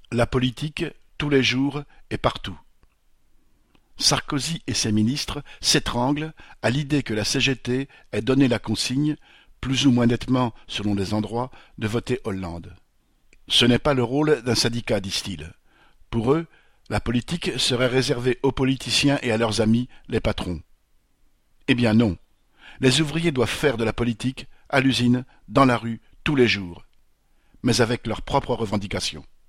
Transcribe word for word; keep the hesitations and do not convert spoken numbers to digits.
La politique, tous les jours et partout. Sarkozy et ses ministres s'étranglent à l'idée que la C G T ait donné la consigne, plus ou moins nettement selon les endroits, de voter Hollande. Ce n'est pas le rôle d'un syndicat, disent-ils. Pour eux, la politique serait réservée aux politiciens et à leurs amis, les patrons. Eh bien non. Les ouvriers doivent faire de la politique, à l'usine, dans la rue, tous les jours, mais avec leurs propres revendications.